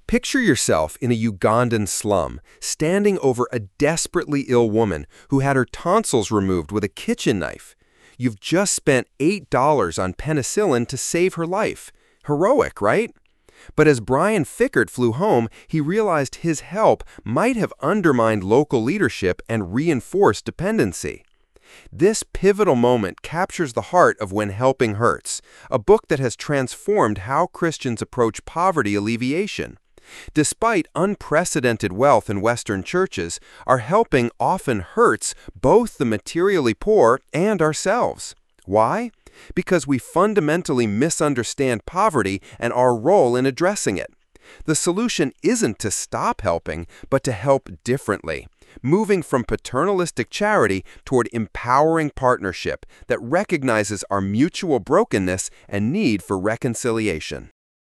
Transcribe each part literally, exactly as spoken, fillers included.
Picture yourself in a Ugandan slum, standing over a desperately ill woman who had her tonsils removed with a kitchen knife. You've just spent eight dollars on penicillin to save her life. Heroic, right? But as Brian Fickard flew home, he realized his help might have undermined local leadership and reinforced dependency. This pivotal moment captures the heart of When Helping Hurts, a book that has transformed how Christians approach poverty alleviation. Despite unprecedented wealth in Western churches, our helping often hurts both the materially poor and ourselves. Why? Because we fundamentally misunderstand poverty and our role in addressing it. The solution isn't to stop helping, but to help differently, moving from paternalistic charity toward empowering partnership that recognizes our mutual brokenness and need for reconciliation.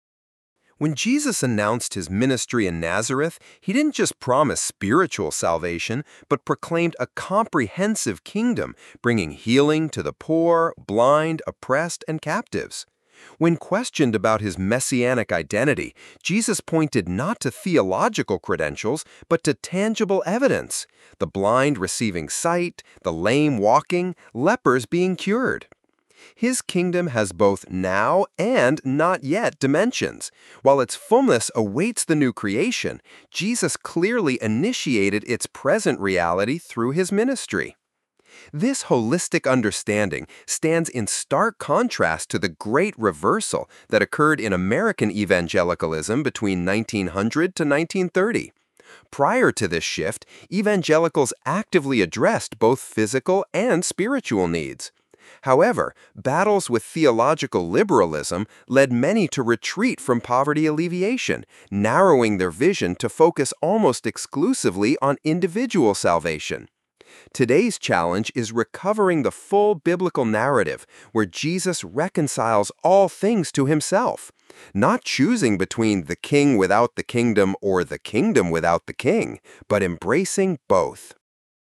When Jesus announced his ministry in Nazareth, he didn't just promise spiritual salvation, but proclaimed a comprehensive kingdom, bringing healing to the poor, blind, oppressed, and captives. When questioned about his messianic identity, Jesus pointed not to theological credentials, but to tangible evidence: the blind receiving sight, the lame walking, lepers being cured. His kingdom has both now and not yet dimensions. While its fullness awaits the new creation, Jesus clearly initiated its present reality through his ministry. This holistic understanding stands in stark contrast to the great reversal that occurred in American evangelicalism between nineteen hundred to nineteen thirty. Prior to this shift, evangelicals actively addressed both physical and spiritual needs. However, battles with theological liberalism led many to retreat from poverty alleviation, narrowing their vision to focus almost exclusively on individual salvation. Today's challenge is recovering the full biblical narrative where Jesus reconciles all things to himself, not choosing between the king without the kingdom or the kingdom without the king, but embracing both.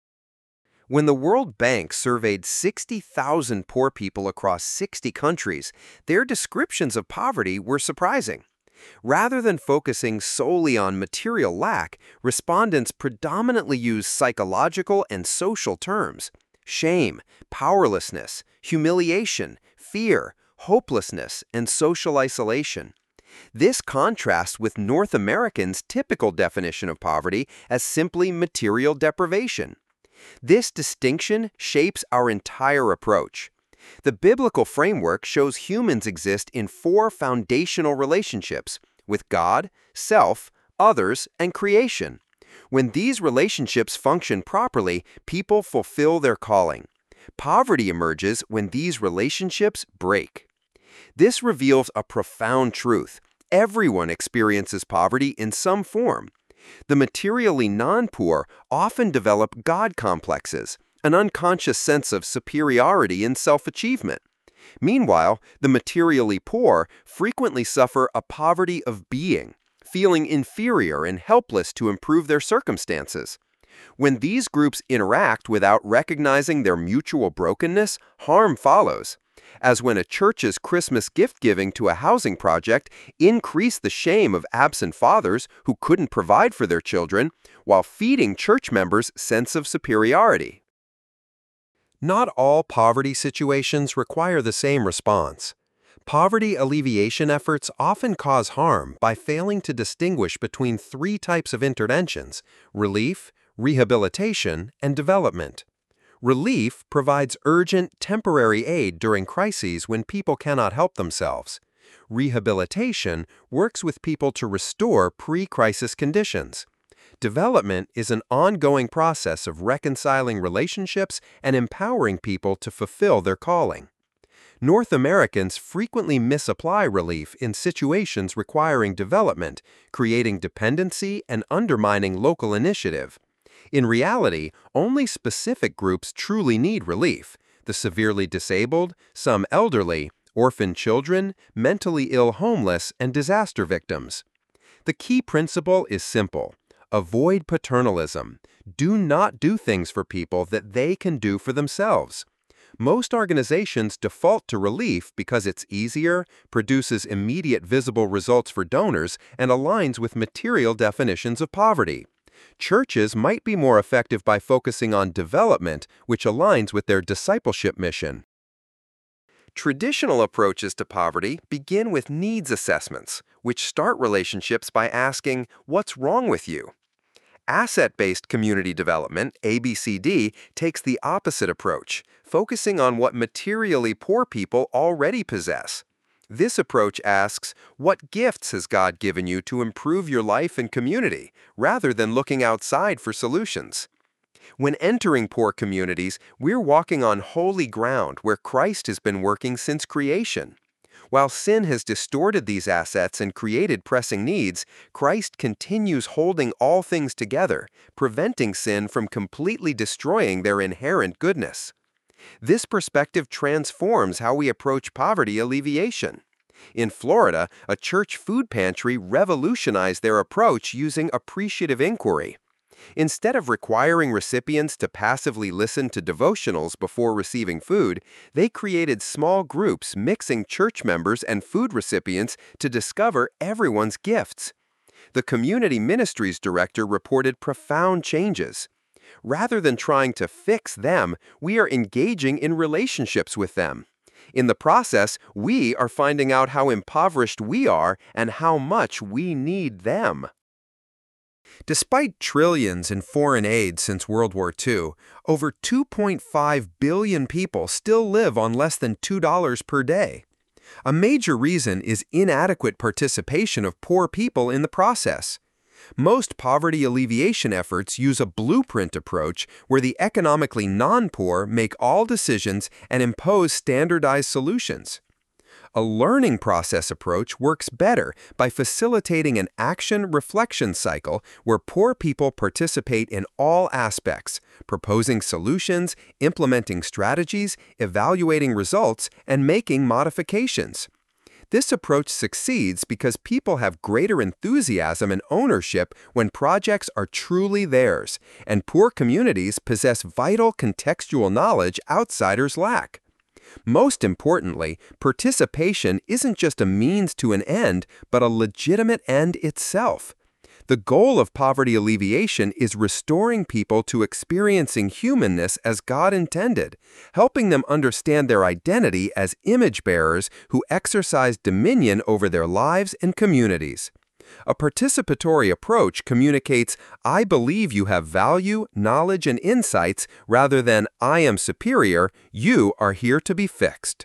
When the World Bank surveyed sixty thousand poor people across sixty countries, their descriptions of poverty were surprising. Rather than focusing solely on material lack, respondents predominantly used psychological and social terms: shame, powerlessness, humiliation, fear, hopelessness, and social isolation. This contrasts with North Americans' typical definition of poverty as simply material deprivation. This distinction shapes our entire approach. The biblical framework shows humans exist in four foundational relationships: with God, self, others, and creation. When these relationships function properly, people fulfill their calling. Poverty emerges when these relationships break. This reveals a profound truth: everyone experiences poverty in some form. The materially non-poor often develop God complexes, an unconscious sense of superiority and self-achievement. Meanwhile, the materially poor frequently suffer a poverty of being, feeling inferior and helpless to improve their circumstances. When these groups interact without recognizing their mutual brokenness, harm follows. As when a church's Christmas gift-giving to a housing project increased the shame of absent fathers who couldn't provide for their children, while feeding church members' sense of superiority. Not all poverty situations require the same response. Poverty alleviation efforts often cause harm by failing to distinguish between three types of interventions: relief, rehabilitation, and development. Relief provides urgent, temporary aid during crises when people cannot help themselves. Rehabilitation works with people to restore pre-crisis conditions. Development is an ongoing process of reconciling relationships and empowering people to fulfill their calling. North Americans frequently misapply relief in situations requiring development, creating dependency and undermining local initiative. In reality, only specific groups truly need relief: the severely disabled, some elderly, orphan children, mentally ill homeless, and disaster victims. The key principle is simple: avoid paternalism. Do not do things for people that they can do for themselves. Most organizations default to relief because it's easier, produces immediate visible results for donors, and aligns with material definitions of poverty. Churches might be more effective by focusing on development, which aligns with their discipleship mission. Traditional approaches to poverty begin with needs assessments, which start relationships by asking, "What's wrong with you?" Asset-based community development, A B C D, takes the opposite approach, focusing on what materially poor people already possess. This approach asks, what gifts has God given you to improve your life and community, rather than looking outside for solutions? When entering poor communities, we're walking on holy ground where Christ has been working since creation. While sin has distorted these assets and created pressing needs, Christ continues holding all things together, preventing sin from completely destroying their inherent goodness. This perspective transforms how we approach poverty alleviation. In Florida, a church food pantry revolutionized their approach using appreciative inquiry. Instead of requiring recipients to passively listen to devotionals before receiving food, they created small groups mixing church members and food recipients to discover everyone's gifts. The community ministries director reported profound changes. Rather than trying to fix them, we are engaging in relationships with them. In the process, we are finding out how impoverished we are and how much we need them. Despite trillions in foreign aid since World War Two, over two point five billion people still live on less than two dollars per day. A major reason is inadequate participation of poor people in the process. Most poverty alleviation efforts use a blueprint approach where the economically non-poor make all decisions and impose standardized solutions. A learning process approach works better by facilitating an action-reflection cycle where poor people participate in all aspects, proposing solutions, implementing strategies, evaluating results, and making modifications. This approach succeeds because people have greater enthusiasm and ownership when projects are truly theirs, and poor communities possess vital contextual knowledge outsiders lack. Most importantly, participation isn't just a means to an end, but a legitimate end itself. The goal of poverty alleviation is restoring people to experiencing humanness as God intended, helping them understand their identity as image bearers who exercise dominion over their lives and communities. A participatory approach communicates, "I believe you have value, knowledge, and insights," rather than, "I am superior, you are here to be fixed."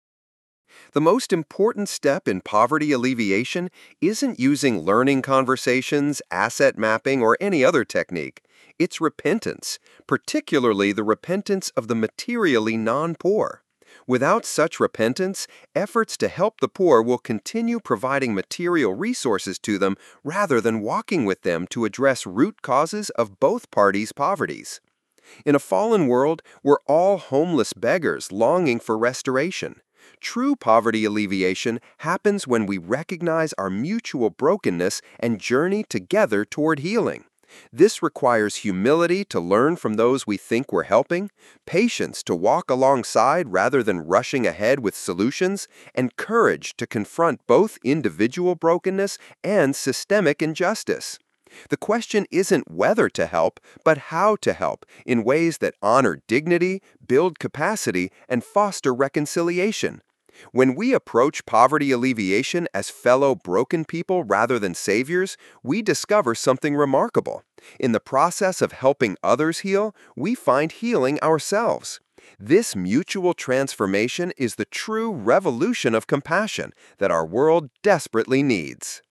The most important step in poverty alleviation isn't using learning conversations, asset mapping, or any other technique. It's repentance, particularly the repentance of the materially non-poor. Without such repentance, efforts to help the poor will continue providing material resources to them rather than walking with them to address root causes of both parties' poverties. In a fallen world, we're all homeless beggars longing for restoration. True poverty alleviation happens when we recognize our mutual brokenness and journey together toward healing. This requires humility to learn from those we think we're helping, patience to walk alongside rather than rushing ahead with solutions, and courage to confront both individual brokenness and systemic injustice. The question isn't whether to help, but how to help in ways that honor dignity, build capacity, and foster reconciliation. When we approach poverty alleviation as fellow broken people rather than saviors, we discover something remarkable. In the process of helping others heal, we find healing ourselves. This mutual transformation is the true revolution of compassion that our world desperately needs.